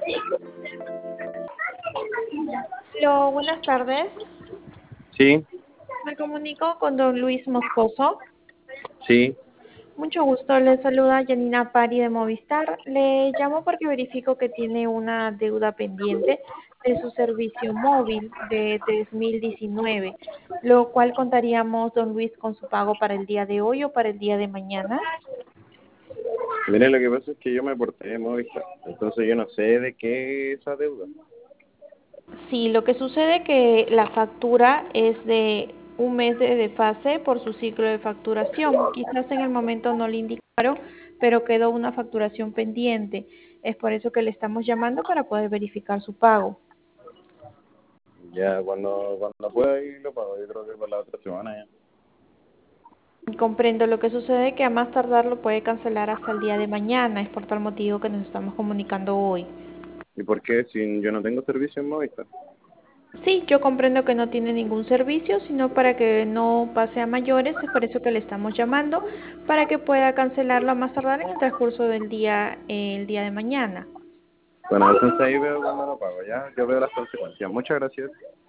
Hola, buenas tardes. Sí, Me comunico con don Luis Moscoso. sí, Mucho gusto, le saluda Janina Pari de Movistar. Le llamo porque verifico que tiene una deuda pendiente de su servicio móvil de 3019, lo cual contaríamos, don Luis, con su pago para el día de hoy o para el día de mañana. mire, lo que pasa es que yo me porté de Movistar, entonces yo no sé de qué es esa deuda. Sí, lo que sucede que la factura es de un mes de desfase por su ciclo de facturación. Quizás en el momento no le indicaron, pero quedó una facturación pendiente. Es por eso que le estamos llamando para poder verificar su pago. Ya cuando pueda ir lo pago, yo creo que por la otra semana ya. Comprendo lo que sucede que a más tardar lo puede cancelar hasta el día de mañana. Es por tal motivo que nos estamos comunicando hoy. ¿Y por qué si yo no tengo servicio en Movistar? Sí, yo comprendo que no tiene ningún servicio, sino para que no pase a mayores, es por eso que le estamos llamando, para que pueda cancelarlo a más tardar en el transcurso del día, el día de mañana. Bueno, entonces ahí veo cuando lo pago, ya, yo veo las consecuencias. Muchas gracias.